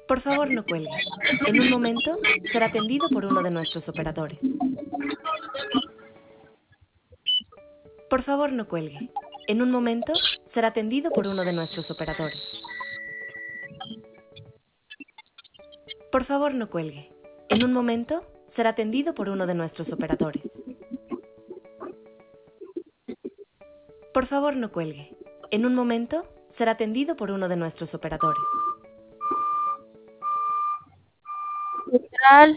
Por favor, no cuelgue. En un momento será atendido por uno de nuestros operadores. Por favor, no cuelgue. En un momento será atendido por uno de nuestros operadores. Por favor, no cuelgue. En un momento será atendido por uno de nuestros operadores. Por favor, no cuelgue. En un momento será atendido por uno de nuestros operadores. Central,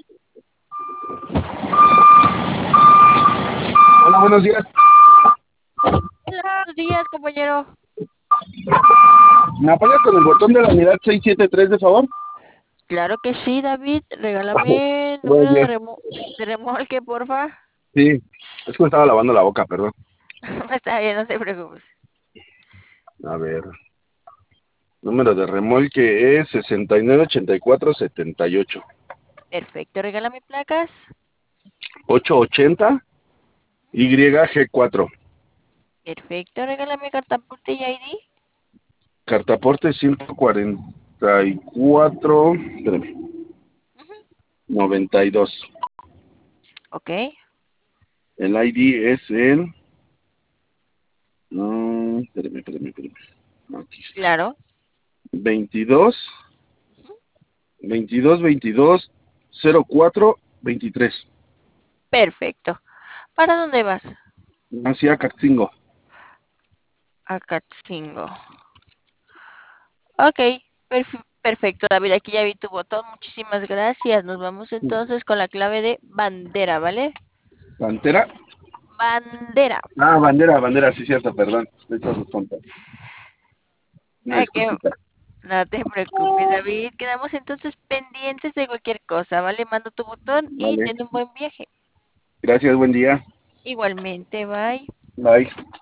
Hola, buenos días. hola, buenos días, compañero. ¿Me apoyas con el botón de la unidad 673, de favor? Claro que sí, David. Regálame el Muy número de, bien. de remolque, porfa. Sí, es que me estaba lavando la boca, perdón. Está bien, no te preocupes. A ver, número de remolque es 698478. Perfecto, regálame placas. 880 YG4. Perfecto, regálame cartaporte y ID. Cartaporte 144, espérame, Ujú. 92. Ok, El ID es el... No, espérame. Aquí está. claro. 22, Ujú. 22, 04, 23. Perfecto. ¿Para dónde vas? Hacia Caxingo. A Catzingo. Ok, perfecto, David. Aquí ya vi tu botón. Muchísimas gracias. Nos vamos entonces con la clave de bandera, ¿vale? ¿Pantera? Bandera. Ah, bandera, sí, cierto, perdón. Estoy todo tonto. Una Ay, que disculpita. no te preocupes, David. Quedamos entonces pendientes de cualquier cosa, ¿vale? Mando tu botón y Vale. ten un buen viaje. Gracias, buen día. Igualmente, bye. Bye.